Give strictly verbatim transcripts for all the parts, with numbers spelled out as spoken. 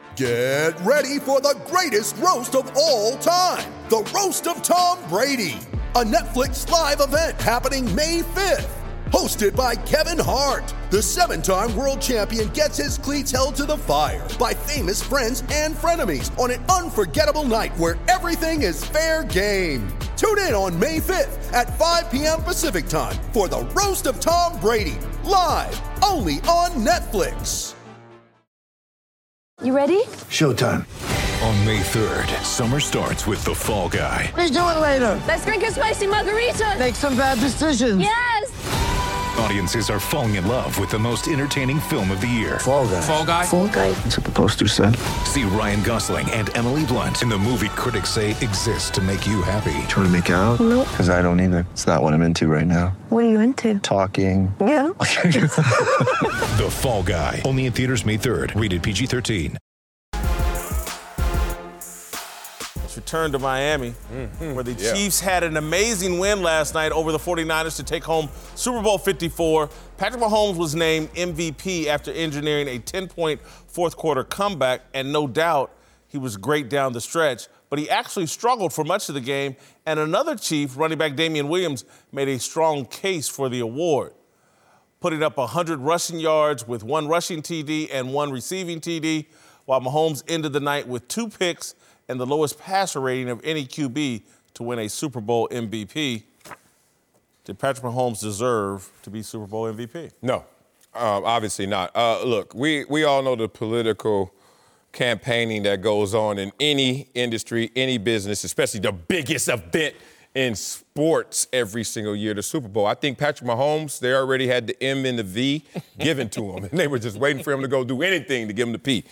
Get ready for the greatest roast of all time, the Roast of Tom Brady, a Netflix live event happening May fifth. Hosted by Kevin Hart, the seven-time world champion gets his cleats held to the fire by famous friends and frenemies on an unforgettable night where everything is fair game. Tune in on May fifth at five p.m. Pacific time for the Roast of Tom Brady, live only on Netflix. You ready? Showtime. On May third, summer starts with The Fall Guy. Let's do it later. Let's drink a spicy margarita. Make some bad decisions. Yes! Audiences are falling in love with the most entertaining film of the year. Fall Guy. Fall Guy. Fall Guy. That's what the poster said. See Ryan Gosling and Emily Blunt in the movie critics say exists to make you happy. Trying to make it out? Nope. Because I don't either. It's not what I'm into right now. What are you into? Talking. Yeah. The Fall Guy. Only in theaters May third. Rated P G thirteen. Return to Miami, mm-hmm. where the yeah. Chiefs had an amazing win last night over the forty-niners to take home Super Bowl fifty-four. Patrick Mahomes was named M V P after engineering a ten-point fourth-quarter comeback, and no doubt he was great down the stretch, but he actually struggled for much of the game, and another Chief, running back Damian Williams, made a strong case for the award, putting up one hundred rushing yards with one rushing T D and one receiving T D, while Mahomes ended the night with two picks and the lowest passer rating of any Q B to win a Super Bowl M V P. Did Patrick Mahomes deserve to be Super Bowl M V P? No, um, obviously not. Uh, look, we, we all know the political campaigning that goes on in any industry, any business, especially the biggest event in sports every single year, the Super Bowl. I think Patrick Mahomes, they already had the M and the V given to him, and they were just waiting for him to go do anything to give him the P.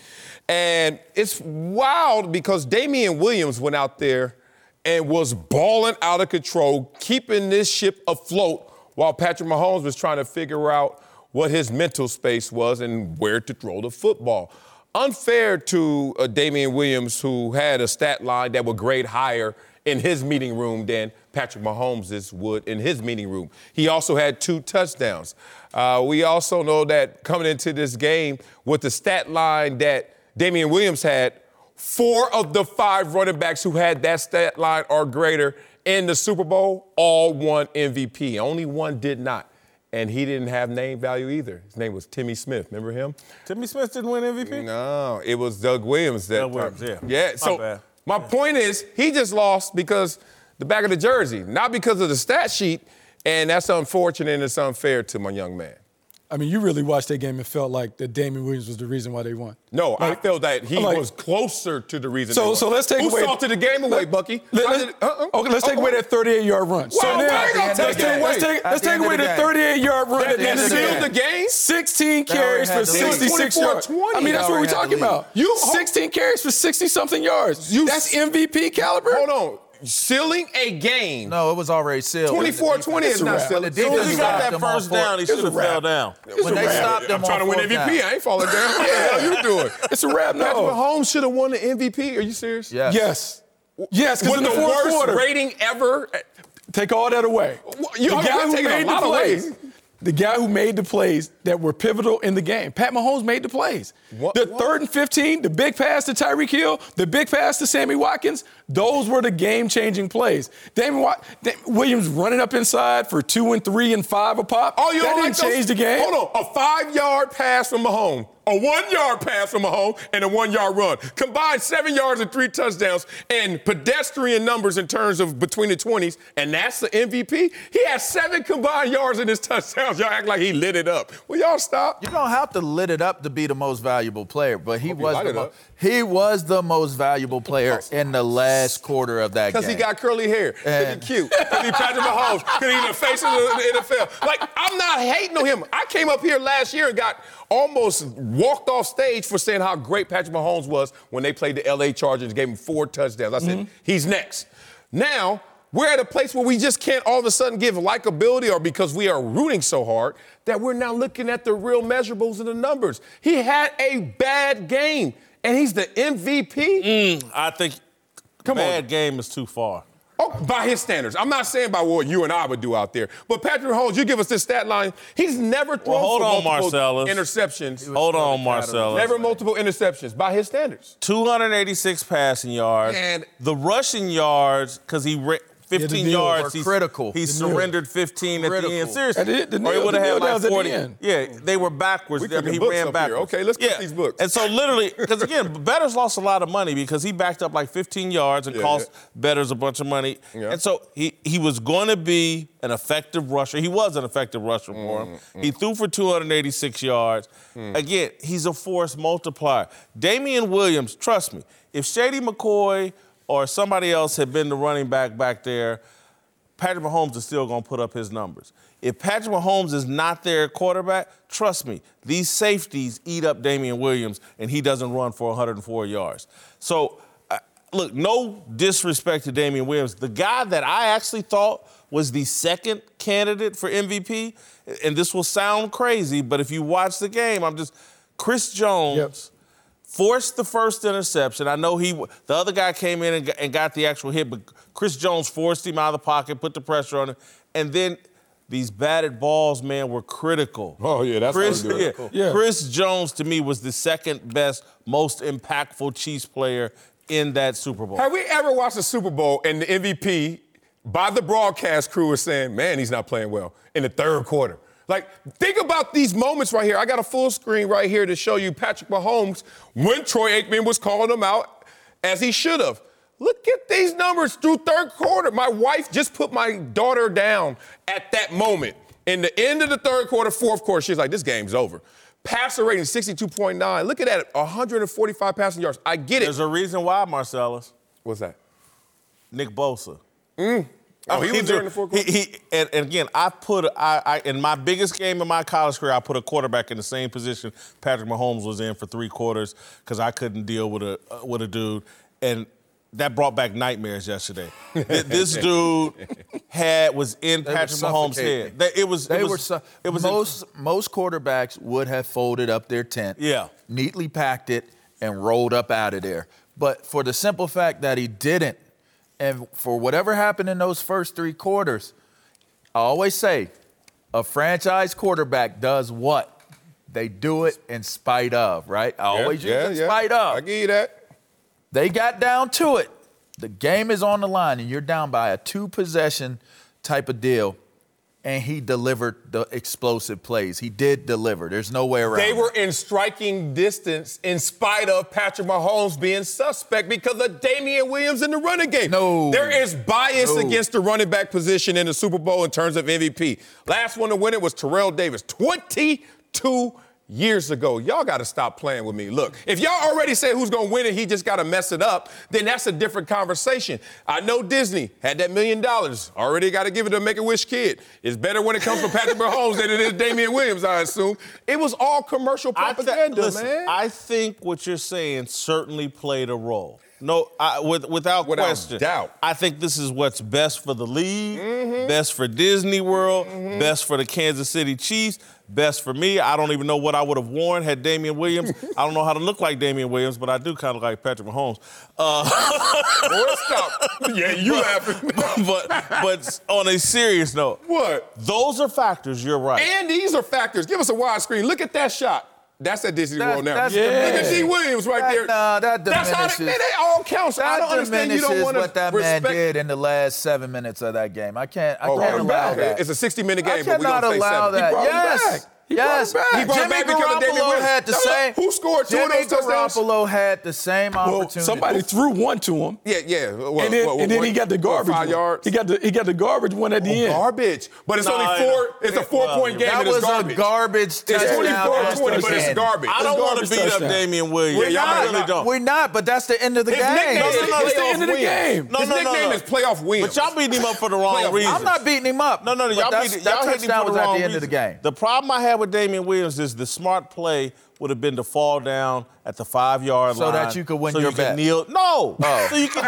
And it's wild because Damian Williams went out there and was balling out of control, keeping this ship afloat while Patrick Mahomes was trying to figure out what his mental space was and where to throw the football. Unfair to uh, Damian Williams, who had a stat line that would grade higher in his meeting room than Patrick Mahomes' would in his meeting room. He also had two touchdowns. Uh, we also know that coming into this game with the stat line that Damian Williams had, four of the five running backs who had that stat line or greater in the Super Bowl all won M V P. Only one did not, and he didn't have name value either. His name was Timmy Smith. Remember him? Timmy Smith didn't win M V P? No, it was Doug Williams. That Doug Williams, yeah. Yeah, so my point is he just lost because the back of the jersey, not because of the stat sheet, and that's unfortunate and it's unfair to my young man. I mean, you really watched that game and felt like that Damian Williams was the reason why they won. No, like, I felt that he like, was closer to the reason so, they won. So let's take Who away... Who salted the game away, let, Bucky? Let, did, uh-uh. Okay, let's take away that thirty-eight-yard run. Well, so now, let's, let's, take, let's take, let's take away the thirty-eight-yard run. That, that sealed the game? sixteen carries for sixty-six yards. I mean, that's what we're talking about. You sixteen carries for sixty-something yards. You, that's M V P caliber? Hold on. Sealing a game. No, it was already sealed. twenty-four twenty is not sealed. As soon as he got that first down, he should have fell down. When they stopped him I'm trying to win M V P. I ain't falling down. What the hell you doing? It's a wrap. No. Patrick Mahomes should have won the M V P. Are you serious? Yes. Yes. Yes, because in the, the fourth worst quarter, rating ever. Take all that away. You the guy who made the plays. Ways. The guy who made the plays that were pivotal in the game. Pat Mahomes made the plays. What, the what? third and fifteen, the big pass to Tyreek Hill, the big pass to Sammy Watkins, those were the game-changing plays. Damian Wat- Williams running up inside for two and three and five a pop. Oh, you that don't didn't like those? change the game. Hold on. A five-yard pass from Mahomes, a one-yard pass from Mahomes, and a one-yard run. Combined seven yards and three touchdowns and pedestrian numbers in terms of between the twenties, and that's the M V P? He has seven combined yards in his touchdowns. Y'all act like he lit it up. Will y'all stop? You don't have to lit it up to be the most valuable player, but he, was the, mo- he was the most valuable player in the last quarter of that game. Because he got curly hair. Because he cute. Because he Patrick Mahomes. Because he's the face of the N F L. Like, I'm not hating on him. I came up here last year and got almost walked off stage for saying how great Patrick Mahomes was when they played the L A Chargers, gave him four touchdowns. I said, mm-hmm. he's next. Now, we're at a place where we just can't all of a sudden give likability or because we are rooting so hard that we're now looking at the real measurables and the numbers. He had a bad game, and he's the M V P? Mm, I think Come bad on. game is too far. Oh, by his standards. I'm not saying by what you and I would do out there. But Patrick Mahomes, you give us this stat line. He's never thrown well, hold for on, multiple Marcellus. interceptions. Hold on, Marcellus. Never multiple interceptions by his standards. two hundred eighty-six passing yards. And the rushing yards, because he ran fifteen yeah, yards. He critical. He surrendered fifteen critical. at the end. Seriously. The, the, the or he would have had like forty. The yeah, they were backwards. We I mean, he books ran up backwards. Here. Okay, let's yeah. get these books. And so literally, because again, Betters lost a lot of money because he backed up like fifteen yards and yeah, cost yeah. Betters a bunch of money. Yeah. And so he, he was going to be an effective rusher. He was an effective rusher for him. Mm-hmm. He threw for two hundred eighty-six yards. Mm. Again, he's a force multiplier. Damian Williams, trust me, if Shady McCoy or somebody else had been the running back back there, Patrick Mahomes is still going to put up his numbers. If Patrick Mahomes is not their quarterback, trust me, these safeties eat up Damian Williams, and he doesn't run for one hundred four yards. So, uh, look, no disrespect to Damian Williams. The guy that I actually thought was the second candidate for M V P, and this will sound crazy, but if you watch the game, I'm just Chris Jones. Yep. Forced the first interception. I know he, the other guy came in and got, and got the actual hit, but Chris Jones forced him out of the pocket, put the pressure on him, and then these batted balls, man, were critical. Oh yeah, that's Chris, what yeah, cool. yeah. Chris Jones to me was the second best, most impactful Chiefs player in that Super Bowl. Have we ever watched a Super Bowl and the M V P by the broadcast crew was saying, "Man, he's not playing well" in the third quarter? Like, think about these moments right here. I got a full screen right here to show you Patrick Mahomes when Troy Aikman was calling him out, as he should have. Look at these numbers through third quarter. My wife just put my daughter down at that moment. In the end of the third quarter, fourth quarter, she's like, this game's over. Passer rating sixty-two point nine. Look at that, one hundred forty-five passing yards. I get it. There's a reason why, Marcellus. What's that? Nick Bosa. Mm. Oh, he, he was during the fourth quarter? He, he, and, and again, I put, I, I, in my biggest game in my college career, I put a quarterback in the same position Patrick Mahomes was in for three quarters because I couldn't deal with a uh, with a dude. And that brought back nightmares yesterday. This dude had was in they Patrick Mahomes' head. They, it was. They it was, were. Su- it was most in, most quarterbacks would have folded up their tent. Yeah. Neatly packed it and rolled up out of there. But for the simple fact that he didn't, and for whatever happened in those first three quarters, I always say, a franchise quarterback does what? They do it in spite of, right? I yeah, always use yeah, in yeah. spite of. I give you that. They got down to it. The game is on the line, and you're down by a two-possession type of deal, and he delivered the explosive plays. He did deliver. There's no way around They it. were in striking distance in spite of Patrick Mahomes being suspect because of Damian Williams in the running game. No. There is bias No. against the running back position in the Super Bowl in terms of M V P. Last one to win it was Terrell Davis, twenty-two years ago. Y'all got to stop playing with me. Look, if y'all already say who's going to win it, he just got to mess it up, then that's a different conversation. I know Disney had that million dollars. Already got to give it to Make-A-Wish kid. It's better when it comes from Patrick Mahomes than it is Damian Williams, I assume. It was all commercial propaganda, I th- listen, man. I think what you're saying certainly played a role. No, I, with, without, Without question. doubt. I think this is what's best for the league, Mm-hmm. best for Disney World, mm-hmm. best for the Kansas City Chiefs, best for me. I don't even know what I would have worn had Damian Williams. I don't know how to look like Damian Williams, but I do kind of like Patrick Mahomes. Uh, Boy, stop. Yeah, you laughing. but, but on a serious note. What? Those are factors, you're right. And these are factors. Give us a wide screen. Look at that shot. That's at Disney That's- World now. that's Look at diminishing. D. Williams right That- there. nah, that That's how they, diminishes- they all count. So I That don't understand you don't diminishes want to what that respect. man did in the last seven minutes of that game. I can't. I Oh, can't okay. allow Okay. that. It's a sixty-minute game, I but we cannot gonna say allow seven. that. He brought him Yes. back. He brought Yes, him back. He brought him Jimmy back because of Damian Garoppolo Williams. had the No, no, same. who scored two Jimmy of those touchdowns? Garoppolo had the same Well, opportunity. somebody threw one to him. Yeah, yeah. What, and then, what, and then what, he got the what, garbage Five one. yards. He got the he got the garbage one at the Oh, end. garbage. But it's No, only I four. know. It's a four-point game that and it's was garbage. a garbage It's touchdown. twenty-four after twenty, but it's ten. garbage. I don't want to garbage beat up touchdown. Damian Williams. We're I not. really don't. We're not, but that's the end of the His game. nickname No, is no, no, it's the playoff end of the wins. game. No, His no, no, nickname no. is playoff wins. But y'all beating him up for the wrong Playoff. reason. I'm not beating him up. No, no, no. but Y'all that's- beat, that y'all hit him touchdown for was the at wrong the end of the reason. game. The problem I had with Damian Williams is the smart play would have been to fall down at the five-yard So line. that you could win so your you bet. Could kneel. No. Oh. So you can.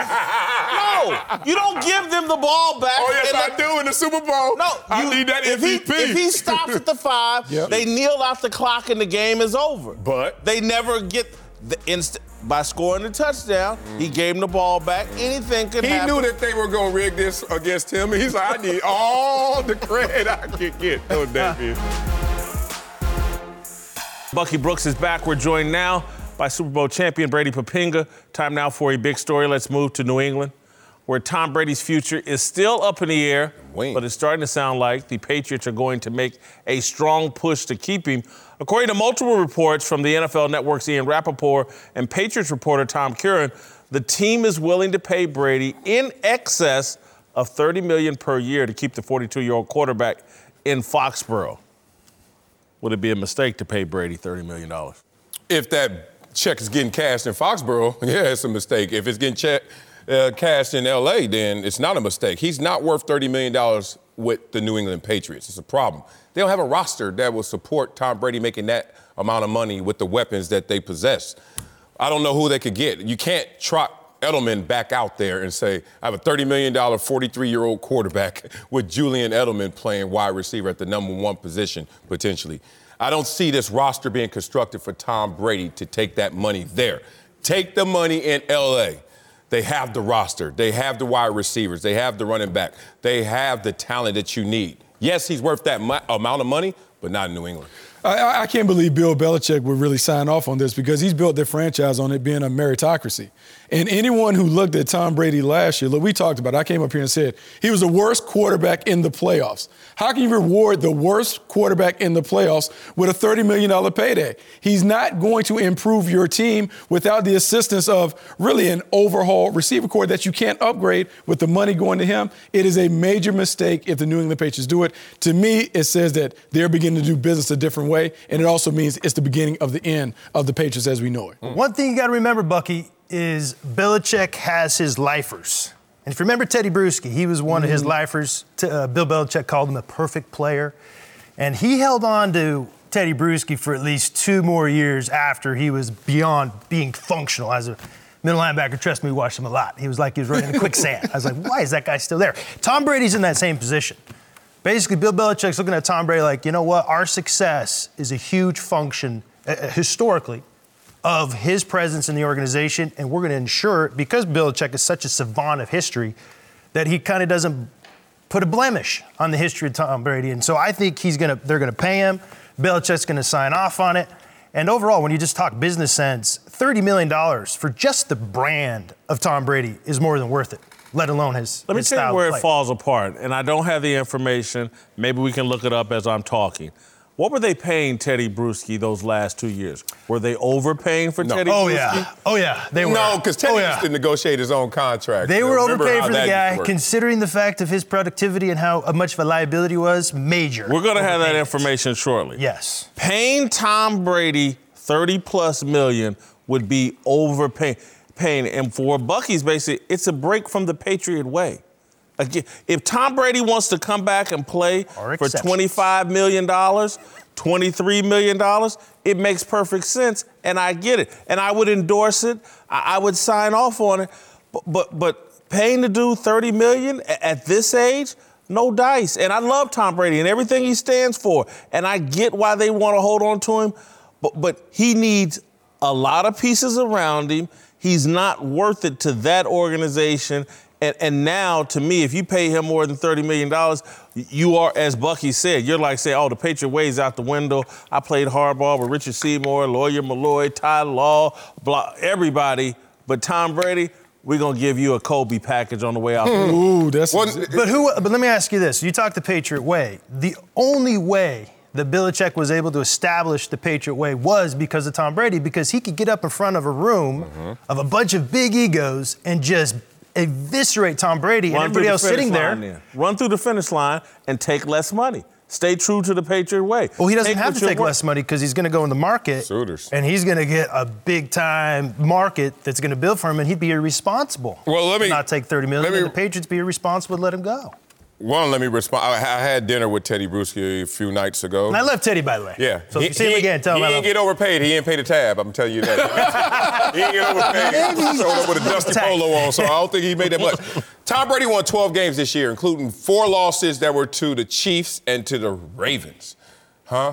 No. You don't give them the ball back. Oh, yes, and I let- do in the Super Bowl. No, I you- need that if M V P. He, if he stops at the five, Yep. they kneel off the clock and the game is over. But- they never get. the inst- by scoring the touchdown, he gave him the ball back. Anything could He happen. knew that they were going to rig this against him, and he's like, I need all the credit I can get. No, David. Bucky Brooks is back. We're joined now by Super Bowl champion Brady Poppinga. Time now for a big story. Let's move to New England, where Tom Brady's future is still up in the air, Wing. but it's starting to sound like the Patriots are going to make a strong push to keep him. According to multiple reports from the N F L Network's Ian Rappaport and Patriots reporter Tom Curran, the team is willing to pay Brady in excess of thirty million dollars per year to keep the forty-two-year-old quarterback in Foxborough. Would it be a mistake to pay Brady thirty million dollars? If that check is getting cashed in Foxborough, yeah, it's a mistake. If it's getting check, uh, cashed in L A, then it's not a mistake. He's not worth thirty million dollars with the New England Patriots. It's a problem. They don't have a roster that will support Tom Brady making that amount of money with the weapons that they possess. I don't know who they could get. You can't trot Edelman back out there and say, I have a thirty million dollars forty-three-year-old quarterback with Julian Edelman playing wide receiver at the number one position, potentially. I don't see this roster being constructed for Tom Brady to take that money there. Take the money in L A. They have the roster. They have the wide receivers. They have the running back. They have the talent that you need. Yes, he's worth that mu- amount of money, but not in New England. I, I can't believe Bill Belichick would really sign off on this because he's built their franchise on it being a meritocracy. And anyone who looked at Tom Brady last year, look, we talked about it. I came up here and said he was the worst quarterback in the playoffs. How can you reward the worst quarterback in the playoffs with a thirty million dollars payday? He's not going to improve your team without the assistance of really an overhaul receiver corps that you can't upgrade with the money going to him. It is a major mistake if the New England Patriots do it. To me, it says that they're beginning to do business a different way, and it also means it's the beginning of the end of the Patriots as we know it. Mm. One thing you got to remember, Bucky, is Belichick has his lifers. And if you remember Teddy Bruschi, he was one mm. of his lifers. Uh, Bill Belichick called him a perfect player. And he held on to Teddy Bruschi for at least two more years after he was beyond being functional as a middle linebacker. Trust me, we watched him a lot. He was like he was running in quicksand. I was like, why is that guy still there? Tom Brady's in that same position. Basically, Bill Belichick's looking at Tom Brady like, you know what? Our success is a huge function, uh, historically, of his presence in the organization, and we're going to ensure, because Belichick is such a savant of history, that he kind of doesn't put a blemish on the history of Tom Brady. And so I think he's going to, they're going to pay him. Belichick's going to sign off on it. And overall, when you just talk business sense, thirty million dollars for just the brand of Tom Brady is more than worth it, let alone his Let me his tell style you where of it play. falls apart, and I don't have the information. Maybe we can look it up as I'm talking. What were they paying Teddy Bruschi those last two years? Were they overpaying for No. Teddy Oh, Bruschi? yeah. Oh, yeah. They were. No, because Teddy oh, yeah. used to negotiate his own contract. They You were remember overpaid how for the that used to guy, work. considering the fact of his productivity and how much of a liability he was, major. We're going to have that overpayments. information shortly. Yes. Paying Tom Brady thirty plus million would be overpaying. Paying, and for Bucky's basically, it's a break from the Patriot way. Again, if Tom Brady wants to come back and play Or for exceptions. twenty-five million dollars, twenty-three million dollars, it makes perfect sense, and I get it. And I would endorse it. I, I would sign off on it. But, but, but paying the dude thirty million dollars at this age, no dice. And I love Tom Brady and everything he stands for. And I get why they want to hold on to him. But, but he needs a lot of pieces around him. He's not worth it to that organization. And, and now, to me, if you pay him more than thirty million dollars, you are, as Bucky said, you're like saying, oh, the Patriot way's out the window. I played hardball with Richard Seymour, Lawyer Malloy, Ty Law, blah, everybody. But Tom Brady, we're going to give you a Kobe package on the way out. Ooh, that's Well, But who? But let me ask you this. You talk the Patriot way. The only way that Belichick was able to establish the Patriot way was because of Tom Brady, because he could get up in front of a room Mm-hmm. of a bunch of big egos and just eviscerate Tom Brady and Run through everybody the else finish sitting there. line then. Run through the finish line and take less money. Stay true to the Patriot way. Well, he doesn't Take have what to you're take worth. less money because he's going to go in the market. Suitors. And he's going to get a big-time market that's going to build for him, and he'd be irresponsible. Well, let me- to not take thirty million let me- and the Patriots be irresponsible to let him go. One, let me respond. I, I had dinner with Teddy Bruschi a few nights ago. And I love Teddy, by the way. Yeah. So if you see him again, tell him he I didn't love get him. overpaid. He didn't pay the tab. I'm telling you that. he didn't get overpaid. He showed up with a dusty Tax. polo on, so I don't think he made that much. Tom Brady won twelve games this year, including four losses that were to the Chiefs and to the Ravens. Huh?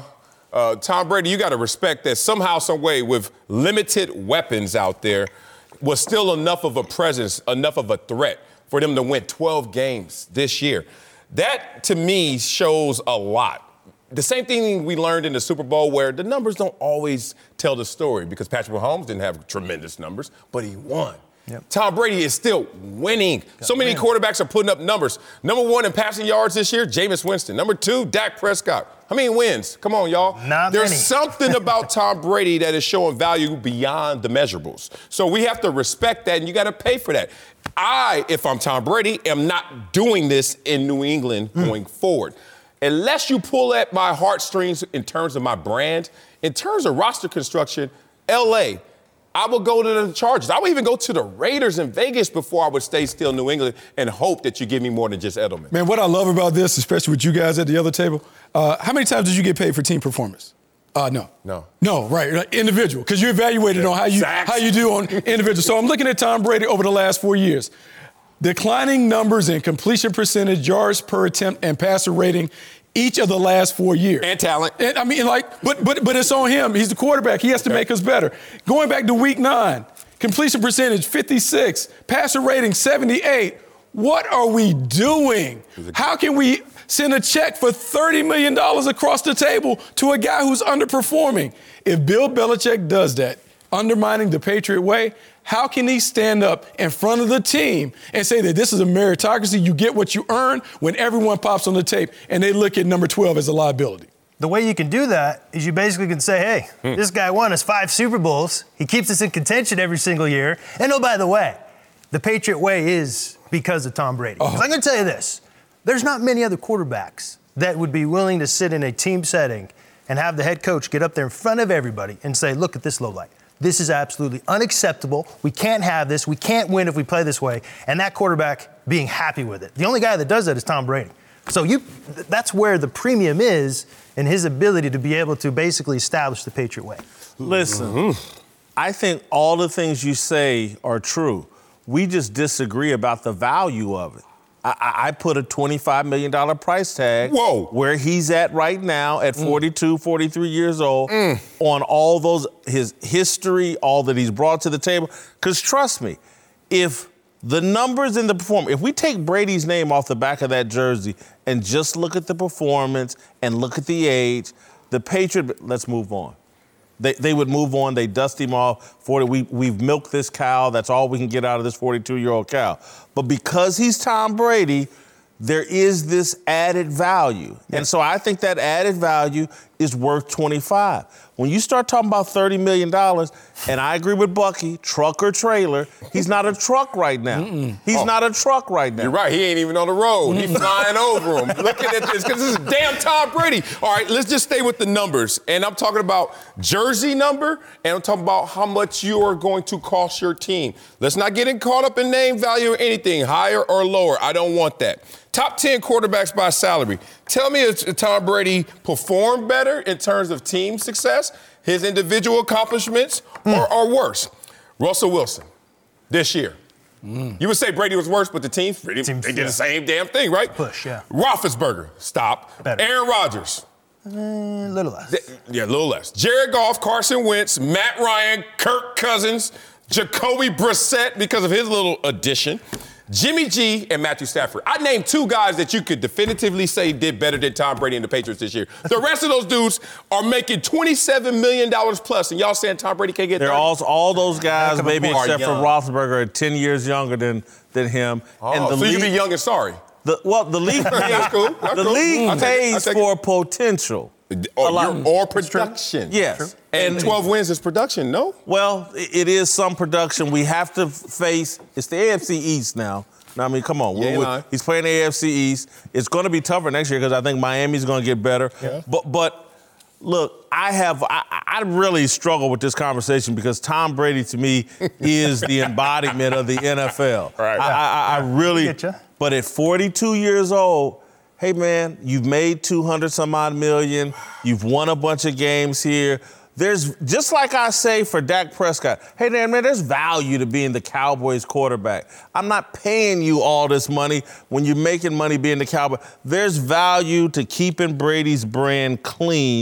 Uh, Tom Brady, you got to respect that somehow, some way, with limited weapons out there, was still enough of a presence, enough of a threat for them to win twelve games this year. That, to me, shows a lot. The same thing we learned in the Super Bowl, where the numbers don't always tell the story, because Patrick Mahomes didn't have tremendous numbers, but he won. Yep. Tom Brady is still winning. Got so many win. quarterbacks are putting up numbers. Number one in passing yards this year, Jameis Winston. Number two, Dak Prescott. How many wins? Come on, y'all. Not There's many. something about Tom Brady that is showing value beyond the measurables. So we have to respect that, and you got to pay for that. I, if I'm Tom Brady, am not doing this in New England mm. going forward. Unless you pull at my heartstrings in terms of my brand, in terms of roster construction, L A, I would go to the Chargers. I would even go to the Raiders in Vegas before I would stay still in New England and hope that you give me more than just Edelman. Man, what I love about this, especially with you guys at the other table, uh, how many times did you get paid for team performance? Uh, no. No. No, right. Like individual, because you evaluated yeah. on how you Sacks. how you do on individual. So I'm looking at Tom Brady over the last four years. Declining numbers in completion percentage, yards per attempt, and passer rating each of the last four years. And talent. And I mean, like, but but but it's on him. He's the quarterback. He has to okay. make us better. Going back to week nine, completion percentage fifty-six, passer rating seventy-eight. What are we doing? How can we send a check for thirty million dollars across the table to a guy who's underperforming? If Bill Belichick does that, undermining the Patriot way, how can he stand up in front of the team and say that this is a meritocracy? You get what you earn when everyone pops on the tape and they look at number twelve as a liability. The way you can do that is you basically can say, hey, hmm. this guy won us five Super Bowls. He keeps us in contention every single year. And oh, by the way, the Patriot way is because of Tom Brady. Uh-huh. I'm going to tell you this. There's not many other quarterbacks that would be willing to sit in a team setting and have the head coach get up there in front of everybody and say, look at this lowlight. This is absolutely unacceptable. We can't have this. We can't win if we play this way. And that quarterback being happy with it. The only guy that does that is Tom Brady. So you, that's where the premium is in his ability to be able to basically establish the Patriot way. Listen, mm-hmm. I think all the things you say are true. We just disagree about the value of it. I, I put a twenty-five million dollars price tag Whoa. where he's at right now at forty-two, forty-three years old mm. on all those, his history, all that he's brought to the table. Because trust me, if the numbers in the performance, if we take Brady's name off the back of that jersey and just look at the performance and look at the age, the Patriot, let's move on. They they would move on. They dust him off. forty, we, we've milked this cow. That's all we can get out of this forty-two-year-old cow. But because he's Tom Brady, there is this added value. Yeah. And so I think that added value is worth twenty-five. When you start talking about thirty million dollars, and I agree with Bucky, truck or trailer, he's not a truck right now. Mm-mm. He's oh. not a truck right now. You're right. He ain't even on the road. He's flying over him. Looking at this, because this is damn Tom Brady. All right, let's just stay with the numbers. And I'm talking about jersey number, and I'm talking about how much you are going to cost your team. Let's not get caught up in name value or anything, higher or lower. I don't want that. Top ten quarterbacks by salary. Tell me if Tom Brady performed better in terms of team success, his individual accomplishments, mm. or, or worse. Russell Wilson, this year. Mm. You would say Brady was worse, but the team, Brady, Teams, they did yeah. the same damn thing, right? Push, yeah. Roethlisberger, stop. Better. Aaron Rodgers. A uh, little less. Th- yeah, a little less. Jared Goff, Carson Wentz, Matt Ryan, Kirk Cousins, Jacoby Brissett because of his little addition. Jimmy G and Matthew Stafford. I named two guys that you could definitively say did better than Tom Brady and the Patriots this year. The rest of those dudes are making twenty-seven million dollars plus, and y'all saying Tom Brady can't get They're all, all those guys, maybe except for Roethlisberger, are ten years younger than, than him. Oh, and the so league, you be young and sorry. The, well, the league pays, That's cool. That's the cool. league I'll pays take, for potential. Or, or production. Yes. And, and twelve wins is production, no? Well, it is some production. We have to face, it's the A F C East now. I mean, come on. Yeah, we're, we're, he's playing the A F C East. It's going to be tougher next year because I think Miami's going to get better. Yeah. But, but look, I have I, I really struggle with this conversation because Tom Brady, to me, is the embodiment of the N F L. Right. I, I, I really. But at forty-two years old, hey, man, you've made two hundred some odd million. You've won a bunch of games here. There's, just like I say for Dak Prescott, hey, man, man, there's value to being the Cowboys quarterback. I'm not paying you all this money when you're making money being the Cowboy. There's value to keeping Brady's brand clean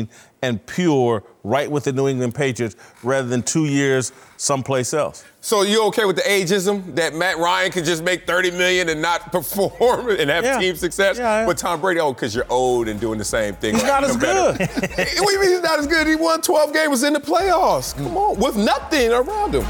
and pure right with the New England Patriots rather than two years someplace else. So you okay with the ageism that Matt Ryan can just make thirty million dollars and not perform and have Yeah. team success? Yeah. But Tom Brady, oh, because you're old and doing the same thing. He's not as good. What do you mean he's not as good? He won twelve games, was in the playoffs. Come on, with nothing around him.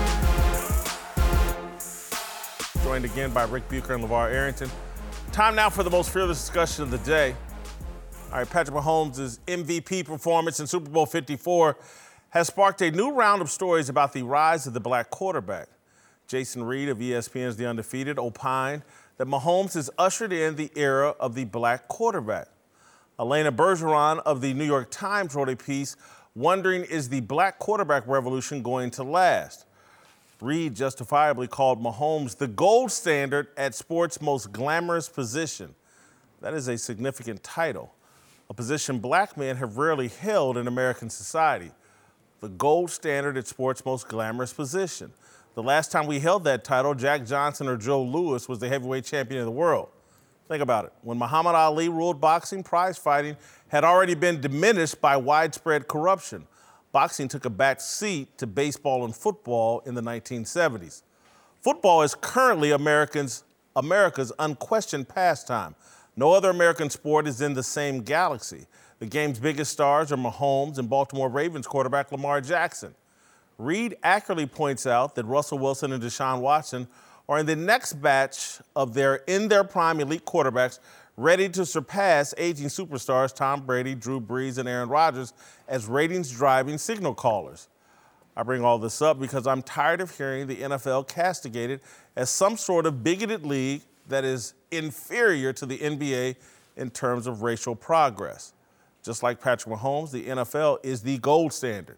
Joined again by Rick Bucher and LeVar Arrington. Time now for the most fearless discussion of the day. All right, Patrick Mahomes' M V P performance in Super Bowl fifty-four has sparked a new round of stories about the rise of the black quarterback. Jason Reed of E S P N's The Undefeated opined that Mahomes has ushered in the era of the black quarterback. Elena Bergeron of the New York Times wrote a piece wondering, is the black quarterback revolution going to last? Reed justifiably called Mahomes the gold standard at sports' most glamorous position. That is a significant title, a position black men have rarely held in American society. The gold standard at sports' most glamorous position. The last time we held that title, Jack Johnson or Joe Louis was the heavyweight champion of the world. Think about it. When Muhammad Ali ruled boxing, prize fighting had already been diminished by widespread corruption. Boxing took a back seat to baseball and football in the nineteen seventies. Football is currently Americans, America's unquestioned pastime. No other American sport is in the same galaxy. The game's biggest stars are Mahomes and Baltimore Ravens quarterback Lamar Jackson. Reed accurately points out that Russell Wilson and Deshaun Watson are in the next batch of their in their prime elite quarterbacks ready to surpass aging superstars Tom Brady, Drew Brees, and Aaron Rodgers as ratings-driving signal callers. I bring all this up because I'm tired of hearing the N F L castigated as some sort of bigoted league that is inferior to the N B A in terms of racial progress. Just like Patrick Mahomes, the N F L is the gold standard.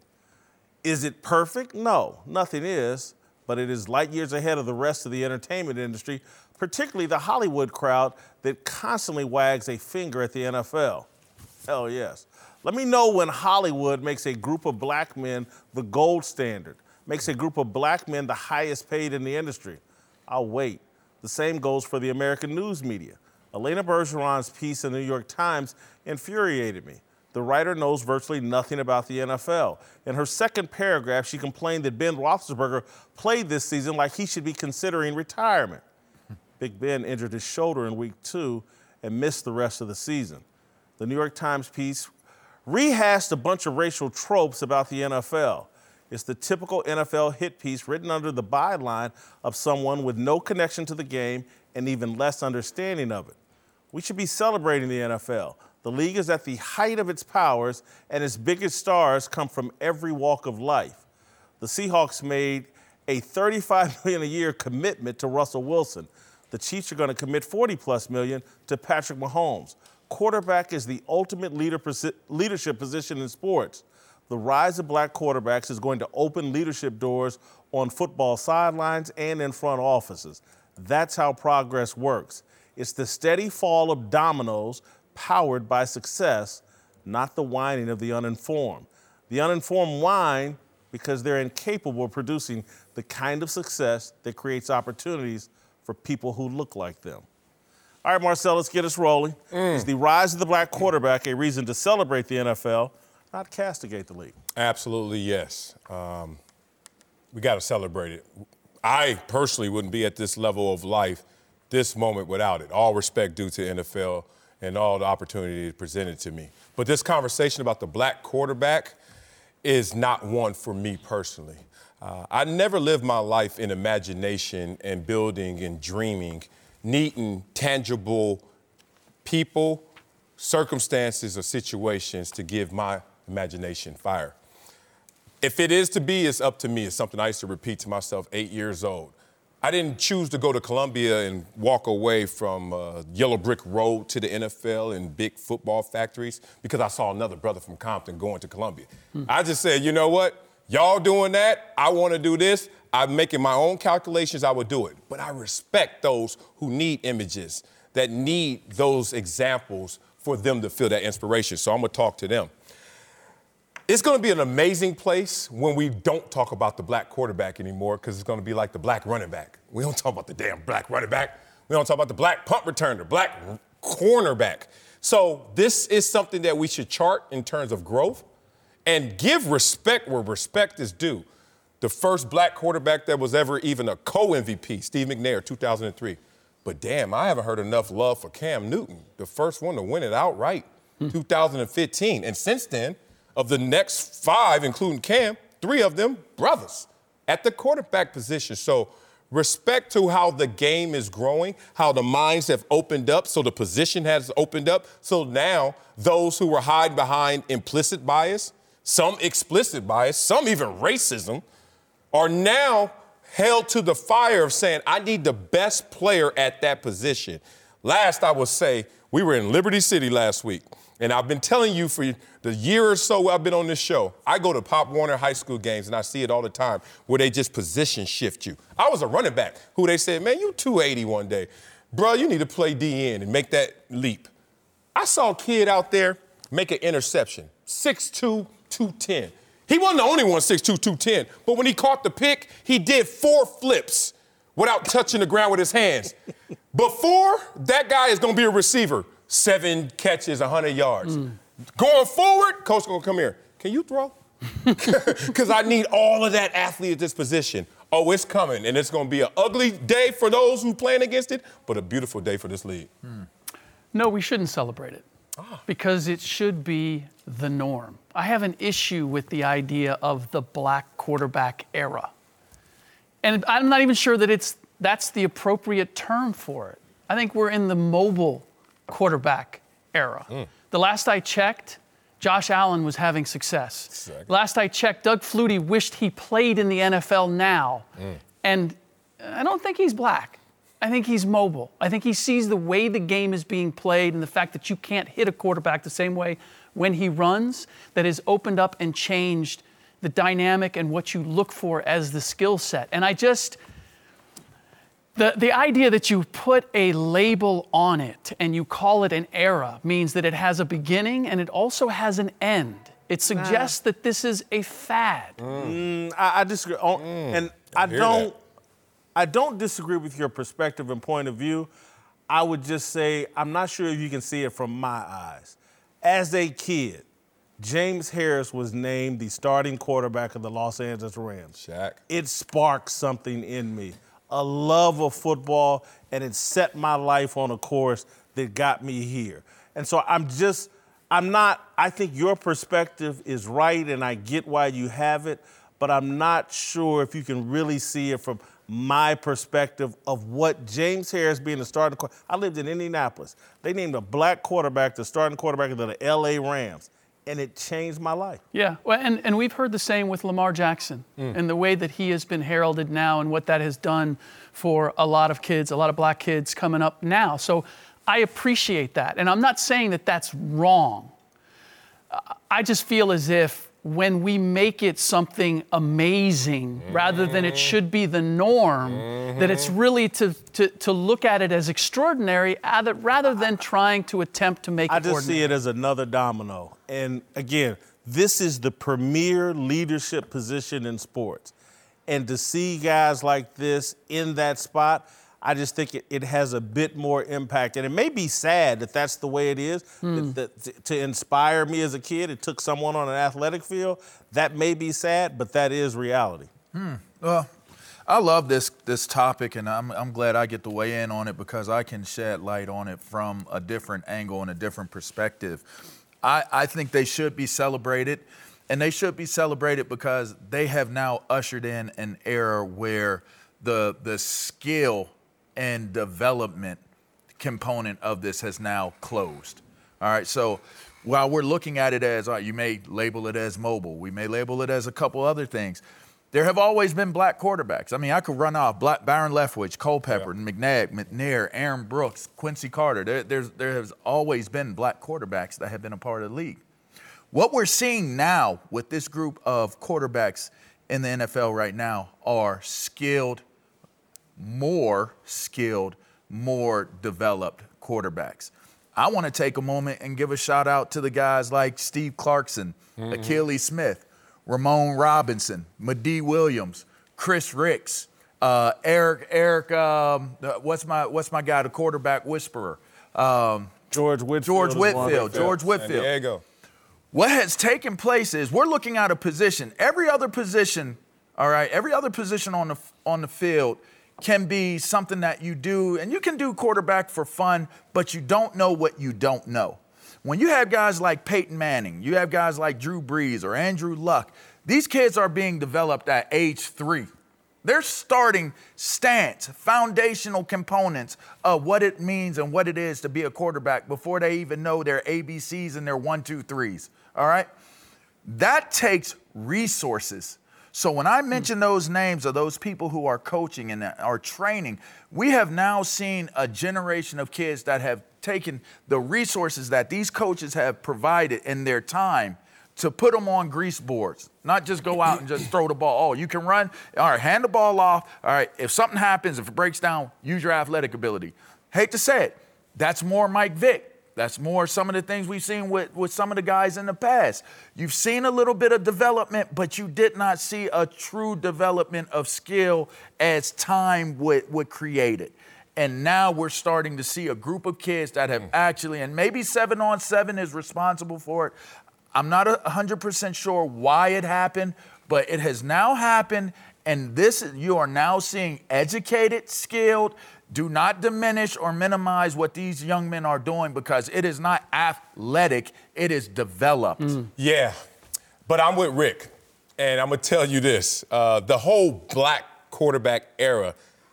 Is it perfect? No, nothing is, but it is light years ahead of the rest of the entertainment industry, particularly the Hollywood crowd that constantly wags a finger at the N F L. Hell yes. Let me know when Hollywood makes a group of black men the gold standard, makes a group of black men the highest paid in the industry. I'll wait. The same goes for the American news media. Elena Bergeron's piece in the New York Times infuriated me. The writer knows virtually nothing about the N F L. In her second paragraph, she complained that Ben Roethlisberger played this season like he should be considering retirement. Big Ben injured his shoulder in week two and missed the rest of the season. The New York Times piece rehashed a bunch of racial tropes about the N F L. It's the typical N F L hit piece written under the byline of someone with no connection to the game and even less understanding of it. We should be celebrating the N F L. The league is at the height of its powers, and its biggest stars come from every walk of life. The Seahawks made a thirty-five million dollars a year commitment to Russell Wilson. The Chiefs are going to commit forty plus million to Patrick Mahomes. Quarterback is the ultimate leader, leadership position in sports. The rise of black quarterbacks is going to open leadership doors on football sidelines and in front offices. That's how progress works. It's the steady fall of dominoes powered by success, not the whining of the uninformed. The uninformed whine because they're incapable of producing the kind of success that creates opportunities for people who look like them. All right, Marcel, let's get us rolling. Mm. Is the rise of the black quarterback a reason to celebrate the N F L, not castigate the league? Absolutely, yes. Um, we got to celebrate it. I personally wouldn't be at this level of life, this moment without it. All respect due to N F L and all the opportunity presented to me. But this conversation about the black quarterback is not one for me personally. Uh, I never lived my life in imagination and building and dreaming, needing tangible people, circumstances, or situations to give my imagination fire. If it is to be, it's up to me. It's something I used to repeat to myself eight years old. I didn't choose to go to Columbia and walk away from uh, Yellow Brick Road to the N F L and big football factories because I saw another brother from Compton going to Columbia. Hmm. I just said, you know what? Y'all doing that, I want to do this. I'm making my own calculations, I would do it. But I respect those who need images, that need those examples for them to feel that inspiration. So I'm going to talk to them. It's going to be an amazing place when we don't talk about the black quarterback anymore because it's going to be like the black running back. We don't talk about the damn black running back. We don't talk about the black punt returner, black cornerback. So this is something that we should chart in terms of growth. and give respect where respect is due. The first black quarterback that was ever even a co-M V P, Steve McNair, two thousand three. But damn, I haven't heard enough love for Cam Newton, the first one to win it outright, hmm. two thousand fifteen. And since then, of the next five, including Cam, three of them brothers at the quarterback position. So respect to how the game is growing, how the minds have opened up, so the position has opened up. So now those who were hiding behind implicit bias, some explicit bias, some even racism, are now held to the fire of saying, I need the best player at that position. Last, I would say, we were in Liberty City last week, and I've been telling you for the year or so I've been on this show, I go to Pop Warner High School games, and I see it all the time, where they just position shift you. I was a running back who they said, man, you two eighty one day. Bro, you need to play D N and make that leap. I saw a kid out there make an interception, six two, two ten. He wasn't the only one six two, two ten, but when he caught the pick, he did four flips without touching the ground with his hands. Before, that guy is going to be a receiver. Seven catches, one hundred yards. Mm. Going forward, coach going to come here. Can you throw? Because I need all of that athlete at this position. Oh, it's coming, and it's going to be an ugly day for those who playing against it, but a beautiful day for this league. Mm. No, we shouldn't celebrate it ah. because it should be the norm. I have an issue with the idea of the black quarterback era. And I'm not even sure that it's that's the appropriate term for it. I think we're in the mobile quarterback era. Mm. The last I checked, Josh Allen was having success. Exactly. Last I checked, Doug Flutie wished he played in the N F L now. Mm. And I don't think he's black. I think he's mobile. I think he sees the way the game is being played and the fact that you can't hit a quarterback the same way when he runs, that has opened up and changed the dynamic and what you look for as the skill set. And I just, the, the idea that you put a label on it and you call it an era means that it has a beginning and it also has an end. It suggests nah. that this is a fad. Mm. Mm, I, I disagree. Mm. And I, I don't, that. I don't disagree with your perspective and point of view. I would just say, I'm not sure if you can see it from my eyes. As a kid, James Harris was named the starting quarterback of the Los Angeles Rams. Shaq. It sparked something in me, a love of football, and it set my life on a course that got me here. And so I'm just, I'm not, I think your perspective is right, and I get why you have it, but I'm not sure if you can really see it from my perspective of what James Harris being the starting quarterback. I lived in Indianapolis. They named a black quarterback the starting quarterback of the L A Rams, and it changed my life. Yeah, well, and, and we've heard the same with Lamar Jackson mm. and the way that he has been heralded now and what that has done for a lot of kids, a lot of black kids coming up now. So I appreciate that, and I'm not saying that that's wrong. I just feel as if when we make it something amazing mm-hmm. rather than it should be the norm, mm-hmm. that it's really to, to, to look at it as extraordinary rather than trying to attempt to make I it ordinary. I just see it as another domino. And again, this is the premier leadership position in sports. And to see guys like this in that spot, I just think it, it has a bit more impact. And it may be sad that that's the way it is. Mm. That, that, to inspire me as a kid, it took someone on an athletic field. That may be sad, but that is reality. Hmm. Well, I love this this topic, and I'm, I'm glad I get to weigh in on it because I can shed light on it from a different angle and a different perspective. I, I think they should be celebrated, and they should be celebrated because they have now ushered in an era where the the skill and development component of this has now closed. All right, so while we're looking at it as, all right, you may label it as mobile, we may label it as a couple other things, there have always been black quarterbacks. I mean, I could run off Black, Byron Leftwich, Culpepper, yeah. McNabb, McNair, Aaron Brooks, Quincy Carter. There, there's, there has always been black quarterbacks that have been a part of the league. What we're seeing now with this group of quarterbacks in the N F L right now are skilled, more skilled, more developed quarterbacks. I want to take a moment and give a shout out to the guys like Steve Clarkson, mm-hmm. Achilles Smith, Ramon Robinson, Madi Williams, Chris Ricks, uh, Eric, Eric, um, what's my what's my guy, the quarterback whisperer? Um, George Whitfield. George Whitfield. George Whitfield. San Diego. what has taken place is we're looking at a position. Every other position, all right, every other position on the on the field can be something that you do, and you can do quarterback for fun, but you don't know what you don't know. When you have guys like Peyton Manning, you have guys like Drew Brees or Andrew Luck, these kids are being developed at age three. They're starting stance, foundational components of what it means and what it is to be a quarterback before they even know their A B Cs and their one, two, threes, all right? That takes resources. So when I mention those names of those people who are coaching and are training, we have now seen a generation of kids that have taken the resources that these coaches have provided in their time to put them on grease boards, not just go out and just throw the ball. Oh, you can run. All right, hand the ball off. All right, if something happens, if it breaks down, use your athletic ability. Hate to say it, that's more Mike Vick. That's more some of the things we've seen with, with some of the guys in the past. You've seen a little bit of development, but you did not see a true development of skill as time would, would create it. And now we're starting to see a group of kids that have actually, and maybe seven on seven is responsible for it. I'm not one hundred percent sure why it happened, but it has now happened, and this you are now seeing educated, skilled. Do not diminish or minimize what these young men are doing because it is not athletic, it is developed. Mm. Yeah, but I'm with Rick, and I'm going to tell you this. Uh, the whole black quarterback era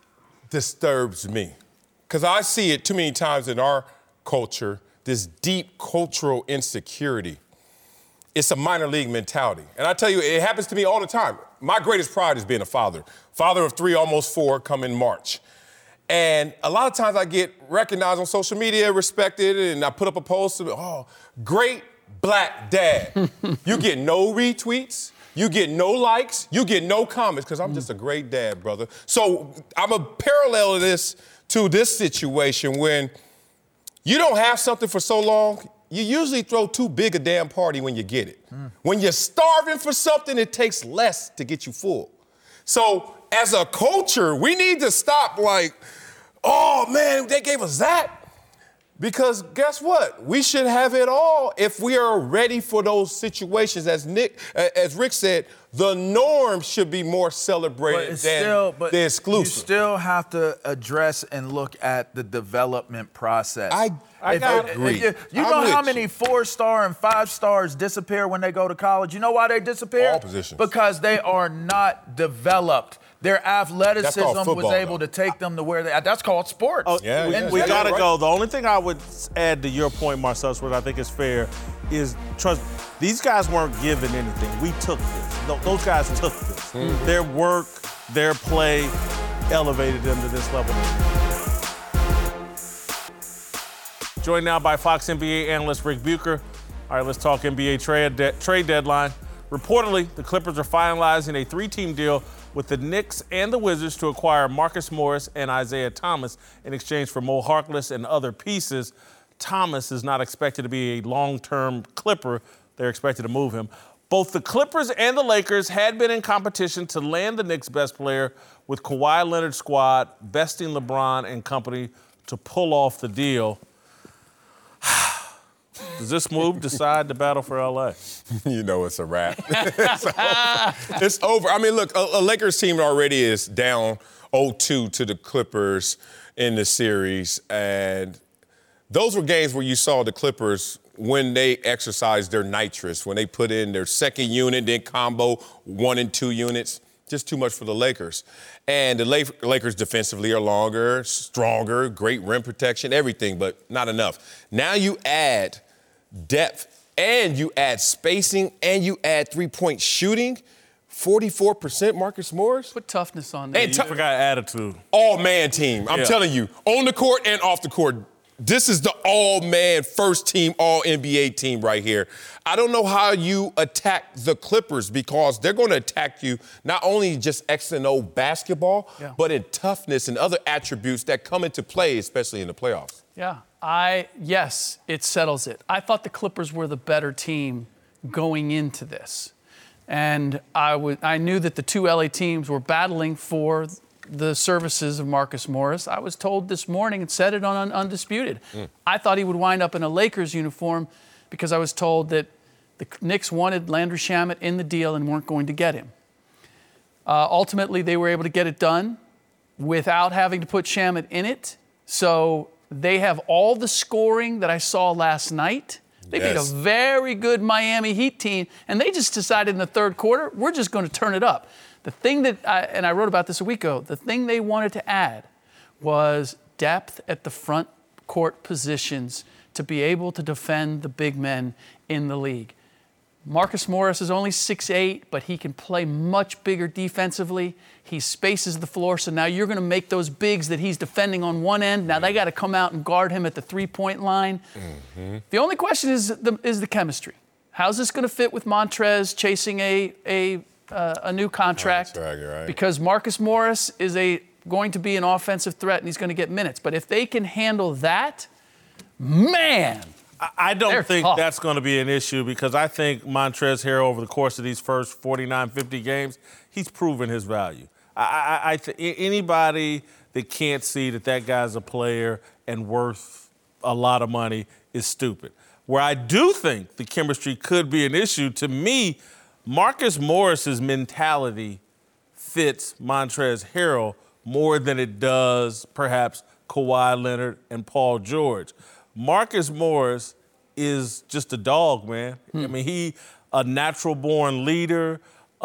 disturbs me because I see it too many times in our culture, this deep cultural insecurity. It's a minor league mentality. And I tell you, it happens to me all the time. My greatest pride is being a father. Father of three, almost four, come in March. And a lot of times I get recognized on social media, respected, and I put up a post, oh, great black dad. You get no retweets, you get no likes, you get no comments, because I'm just a great dad, brother. So I'm a parallel this to this situation when you don't have something for so long, you usually throw too big a damn party when you get it. Mm. When you're starving for something, it takes less to get you full. So as a culture, we need to stop like, oh, man, they gave us that. Because guess what? We should have it all if we are ready for those situations. As Nick, as Rick said, the norm should be more celebrated than still, but the exclusive. You still have to address and look at the development process. I, I if, got if, agree. If you, you know how many you. four-star and five-stars disappear when they go to college? You know why they disappear? All positions. Because they are not developed. Their athleticism football, was able though. to take them to where they. That's called sports. Oh, yeah, we, yeah, we yeah, gotta right. go. The only thing I would add to your point, Marcellus, what I think is fair, is trust. These guys weren't given anything. We took this. Those guys took this. Mm-hmm. Their work, their play, elevated them to this level. Joined now by Fox N B A analyst Rick Bucher. All right, let's talk N B A trade de- trade deadline. Reportedly, the Clippers are finalizing a three-team deal with the Knicks and the Wizards to acquire Marcus Morris and Isaiah Thomas in exchange for Mo Harkless and other pieces. Thomas is not expected to be a long-term Clipper. They're expected to move him. Both the Clippers and the Lakers had been in competition to land the Knicks' best player, with Kawhi Leonard's squad besting LeBron and company to pull off the deal. Does this move decide the battle for L A? You know it's a wrap. it's, over. it's over. I mean, look, a, a Lakers team already is down oh two to the Clippers in the series. And those were games where you saw the Clippers when they exercised their nitrous, when they put in their second unit, then combo one and two units. Just too much for the Lakers. And the Lakers defensively are longer, stronger, great rim protection, everything, but not enough. Now you add depth and you add spacing and you add three-point shooting. forty-four percent Marcus Morris. Put toughness on there. And You forgot attitude. All-man team. I'm Yeah. telling you, on the court and off the court. This is the all-man, first-team, all-N B A team right here. I don't know how you attack the Clippers because they're going to attack you not only just X and O basketball, Yeah. but in toughness and other attributes that come into play, especially in the playoffs. Yeah, I yes, it settles it. I thought the Clippers were the better team going into this, and I w- I knew that the two L A teams were battling for the services of Marcus Morris. I was told this morning and said it on Undisputed. Mm. I thought he would wind up in a Lakers uniform because I was told that The Knicks wanted Landry Shamet in the deal and weren't going to get him. Uh, ultimately, they were able to get it done without having to put Shamet in it. So they have all the scoring that I saw last night. They yes. beat a very good Miami Heat team, and they just decided in the third quarter, we're just going to turn it up. The thing that, I, and I wrote about this a week ago, the thing they wanted to add was depth at the front court positions to be able to defend the big men in the league. Marcus Morris is only six eight, but he can play much bigger defensively. He spaces the floor, so now you're going to make those bigs that he's defending on one end. Now they got to come out and guard him at the three-point line. Mm-hmm. The only question is the, is the chemistry. How's this going to fit with Montrez chasing a a, uh, a new contract? Right, right. Because Marcus Morris is a going to be an offensive threat, and he's going to get minutes. But if they can handle that, man, I don't They're think tough. that's going to be an issue because I think Montrezl Harrell over the course of these first forty-nine, fifty games, he's proven his value. I, I, I th- anybody that can't see that that guy's a player and worth a lot of money is stupid. Where I do think the chemistry could be an issue, to me, Marcus Morris's mentality fits Montrezl Harrell more than it does perhaps Kawhi Leonard and Paul George. Marcus Morris is just a dog, man. Hmm. I mean, he a natural-born leader.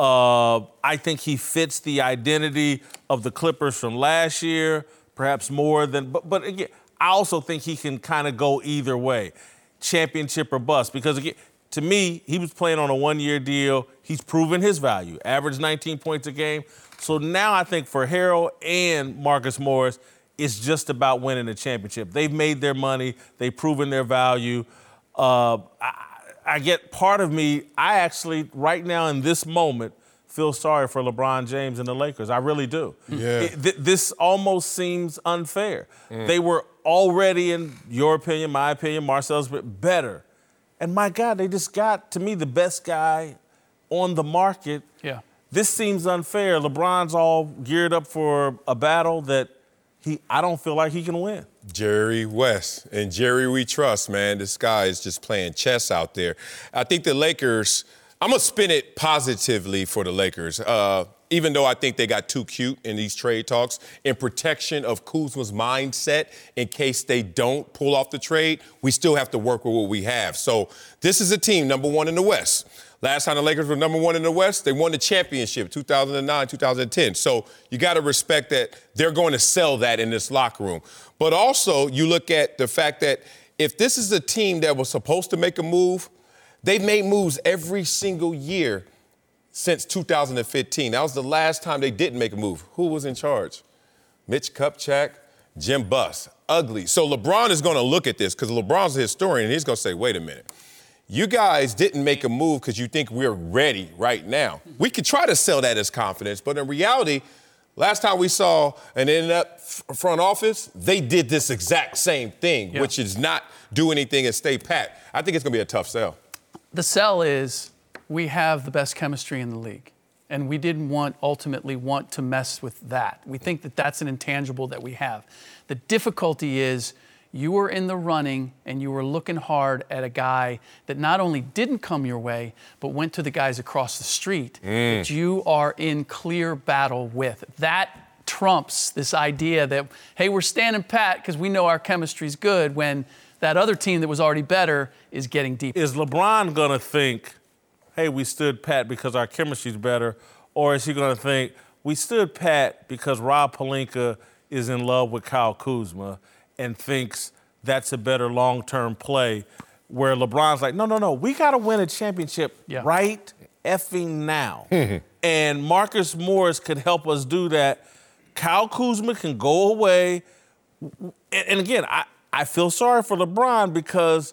Uh, I think he fits the identity of the Clippers from last year, perhaps more than. But, but again, I also think he can kind of go either way, championship or bust. Because again, to me, he was playing on a one-year deal. He's proven his value, averaged nineteen points a game. So now I think for Harrell and Marcus Morris, it's just about winning a championship. They've made their money. They've proven their value. Uh, I, I get part of me, I actually, right now in this moment, feel sorry for LeBron James and the Lakers. I really do. Yeah. It, th- this almost seems unfair. Mm. They were already, in your opinion, my opinion, Marcel's, better. And my God, they just got, to me, the best guy on the market. Yeah. This seems unfair. LeBron's all geared up for a battle that He, I don't feel like he can win. Jerry West. And Jerry we trust, man. This guy is just playing chess out there. I think the Lakers, I'm going to spin it positively for the Lakers. Uh, even though I think they got too cute in these trade talks, in protection of Kuzma's mindset, in case they don't pull off the trade, we still have to work with what we have. So this is a team, number one in the West. Last time the Lakers were number one in the West, they won the championship, two thousand nine, two thousand ten. So you got to respect that they're going to sell that in this locker room. But also, you look at the fact that if this is a team that was supposed to make a move, they've made moves every single year since two thousand fifteen. That was the last time they didn't make a move. Who was in charge? Mitch Kupchak, Jim Buss. Ugly. So LeBron is going to look at this because LeBron's a historian, and he's going to say, wait a minute. You guys didn't make a move because you think we're ready right now. We could try to sell that as confidence, but in reality, last time we saw an in-up front office, they did this exact same thing, yeah. which is not do anything and stay pat. I think it's going to be a tough sell. The sell is we have the best chemistry in the league, and we didn't want ultimately want to mess with that. We think that that's an intangible that we have. The difficulty is you were in the running and you were looking hard at a guy that not only didn't come your way, but went to the guys across the street mm. that you are in clear battle with. That trumps this idea that, hey, we're standing pat because we know our chemistry's good when that other team that was already better is getting deep. Is LeBron going to think, hey, we stood pat because our chemistry's better, or is he going to think, we stood pat because Rob Pelinka is in love with Kyle Kuzma and thinks that's a better long-term play, where LeBron's like, no, no, no, we got to win a championship yeah. right effing now. And Marcus Morris could help us do that. Kyle Kuzma can go away. And, and again, I, I feel sorry for LeBron because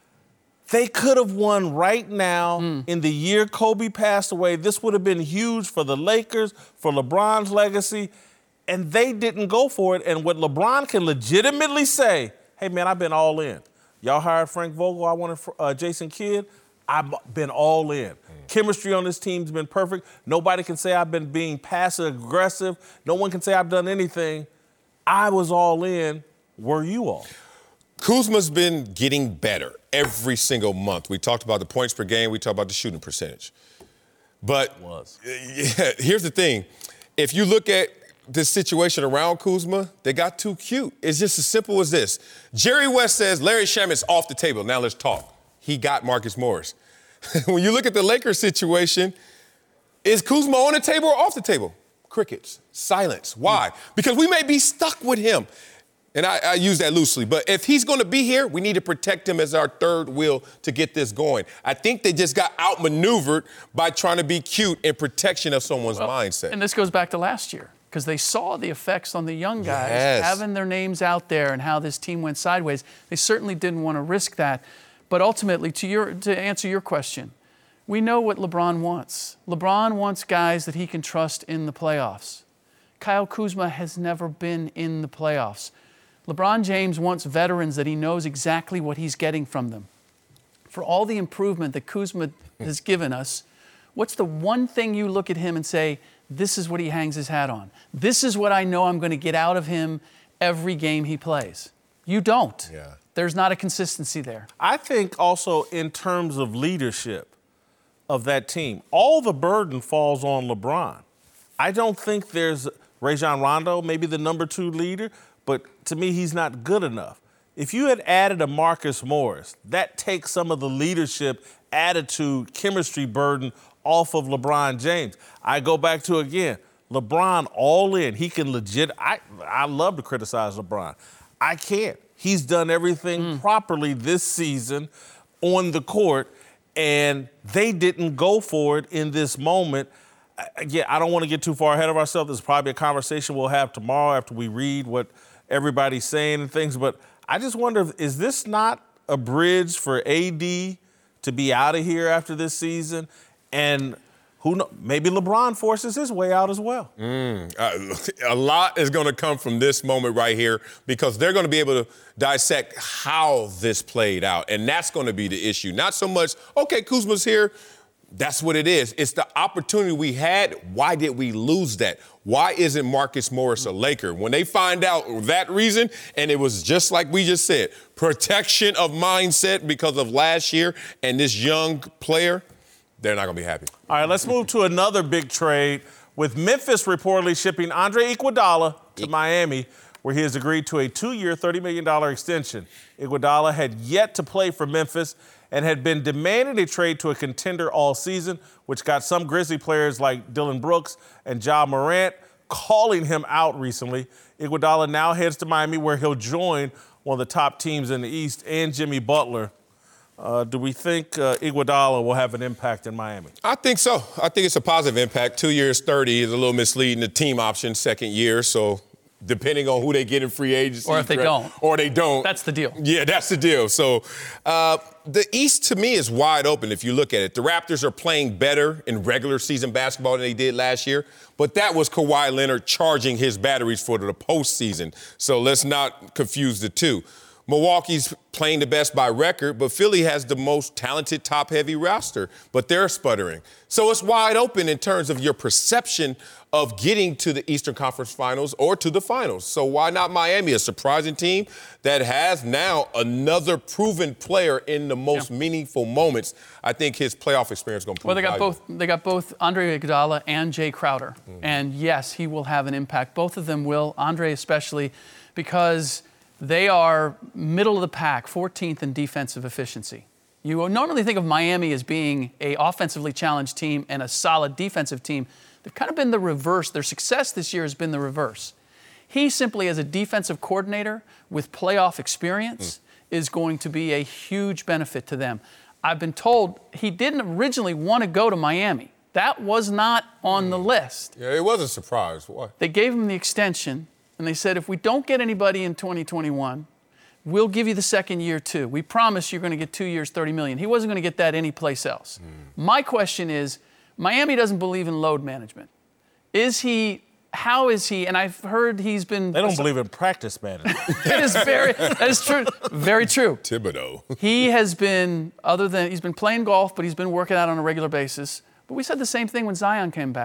they could have won right now mm. in the year Kobe passed away. This would have been huge for the Lakers, for LeBron's legacy. And they didn't go for it. And what LeBron can legitimately say, hey, man, I've been all in. Y'all hired Frank Vogel. I wanted uh, Jason Kidd. I've been all in. Mm. Chemistry on this team's been perfect. Nobody can say I've been being passive-aggressive. No one can say I've done anything. I was all in. Were you all? Kuzma's been getting better every single month. We talked about the points per game. We talked about the shooting percentage. But was. Yeah, here's the thing. If you look at the situation around Kuzma, they got too cute. It's just as simple as this. Jerry West says Larry Shamit's off the table. Now let's talk. He got Marcus Morris. When you look at the Lakers situation, is Kuzma on the table or off the table? Crickets. Silence. Why? Because we may be stuck with him. And I, I use that loosely. But if he's going to be here, we need to protect him as our third wheel to get this going. I think they just got outmaneuvered by trying to be cute in protection of someone's well, mindset. And this goes back to last year, because they saw the effects on the young guys, yes. having their names out there and how this team went sideways. They certainly didn't want to risk that. But ultimately, to your to answer your question, we know what LeBron wants. LeBron wants guys that he can trust in the playoffs. Kyle Kuzma has never been in the playoffs. LeBron James wants veterans that he knows exactly what he's getting from them. For all the improvement that Kuzma has given us, what's the one thing you look at him and say, this is what he hangs his hat on? This is what I know I'm going to get out of him every game he plays. You don't. Yeah. There's not a consistency there. I think also in terms of leadership of that team, all the burden falls on LeBron. I don't think there's Rajon Rondo, maybe the number two leader, but to me, he's not good enough. If you had added a Marcus Morris, that takes some of the leadership, attitude, chemistry burden off of LeBron James. I go back to, again, LeBron all in. He can legit, I, I love to criticize LeBron. I can't. He's done everything mm. properly this season on the court, and they didn't go for it in this moment. Again, I don't want to get too far ahead of ourselves. This is probably a conversation we'll have tomorrow after we read what everybody's saying and things, but I just wonder, is this not a bridge for A D to be out of here after this season? And who knows, maybe LeBron forces his way out as well. Mm, uh, a lot is going to come from this moment right here because they're going to be able to dissect how this played out, and that's going to be the issue. Not so much, okay, Kuzma's here. That's what it is. It's the opportunity we had. Why did we lose that? Why isn't Marcus Morris a Laker? When they find out that reason, and it was just like we just said, protection of mindset because of last year and this young player, they're not going to be happy. All right, let's move to another big trade with Memphis reportedly shipping Andre Iguodala to Miami, where he has agreed to a two-year, thirty million dollars extension. Iguodala had yet to play for Memphis and had been demanding a trade to a contender all season, which got some Grizzly players like Dylan Brooks and Ja Morant calling him out recently. Iguodala now heads to Miami, where he'll join one of the top teams in the East and Jimmy Butler. Uh, do we think uh, Iguodala will have an impact in Miami? I think so. I think it's a positive impact. Two years, thirty is a little misleading. The team option, second year, so depending on who they get in free agency. Or if they don't. Or they don't. That's the deal. Yeah, that's the deal. So uh, the East, to me, is wide open if you look at it. The Raptors are playing better in regular season basketball than they did last year, but that was Kawhi Leonard charging his batteries for the postseason. So let's not confuse the two. Milwaukee's playing the best by record, but Philly has the most talented top-heavy roster, but they're sputtering. So it's wide open in terms of your perception of getting to the Eastern Conference Finals or to the Finals. So why not Miami, a surprising team that has now another proven player in the most yeah. meaningful moments? I think his playoff experience is going to prove Well, they got valuable. both. They got both Andre Iguodala and Jay Crowder, mm-hmm. and yes, he will have an impact. Both of them will. Andre especially, because they are middle of the pack, fourteenth in defensive efficiency. You normally think of Miami as being a offensively challenged team and a solid defensive team. They've kind of been the reverse. Their success this year has been the reverse. He simply, as a defensive coordinator with playoff experience, mm. is going to be a huge benefit to them. I've been told he didn't originally want to go to Miami. That was not on mm. the list. Yeah, it was a surprise. Why? They gave him the extension. And they said, if we don't get anybody in twenty twenty-one, we'll give you the second year too. We promise you're going to get two years, thirty million dollars. He wasn't going to get that anyplace else. Mm. My question is, Miami doesn't believe in load management. Is he, how is he, and I've heard he's been. They don't believe in practice management. That is very, that is true, very true. Thibodeau. He has been, other than, he's been playing golf, but he's been working out on a regular basis. But we said the same thing when Zion came back.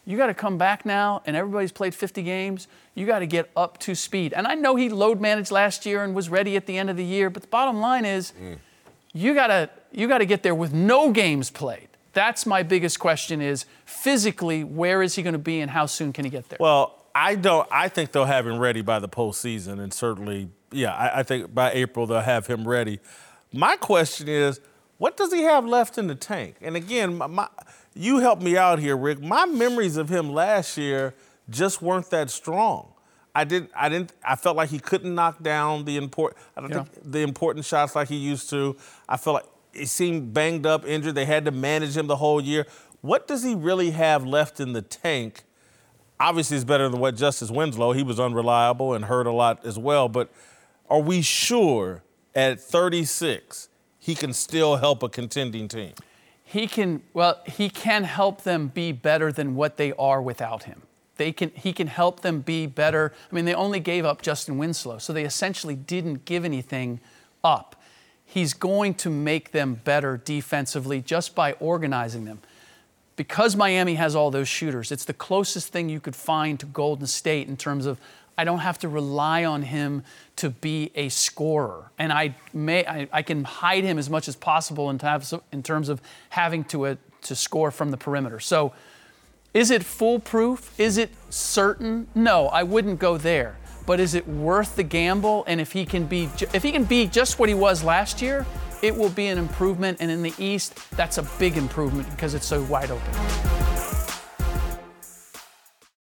You got to come back now, and everybody's played fifty games. You got to get up to speed. And I know he load managed last year and was ready at the end of the year, but the bottom line is mm. you got to you got to get there with no games played. That's my biggest question is physically, where is he going to be and how soon can he get there? Well, I don't. I think they'll have him ready by the postseason, and certainly, yeah, I, I think by April they'll have him ready. My question is, what does he have left in the tank? And again, my, my you helped me out here, Rick. My memories of him last year just weren't that strong. I didn't. I didn't. I felt like he couldn't knock down the important. I don't yeah. think the important shots like he used to. I felt like he seemed banged up, injured. They had to manage him the whole year. What does he really have left in the tank? Obviously, it's better than what Justice Winslow. He was unreliable and hurt a lot as well. But are we sure at thirty-six he can still help a contending team? He can, well, he can help them be better than what they are without him. They can, he can help them be better. I mean, they only gave up Justin Winslow, so they essentially didn't give anything up. He's going to make them better defensively just by organizing them. Because Miami has all those shooters, it's the closest thing you could find to Golden State in terms of I don't have to rely on him to be a scorer, and I may I, I can hide him as much as possible in, have, in terms of having to uh, to score from the perimeter. So, is it foolproof? Is it certain? No, I wouldn't go there. But is it worth the gamble? And if he can be if he can be just what he was last year, it will be an improvement. And in the East, that's a big improvement because it's so wide open.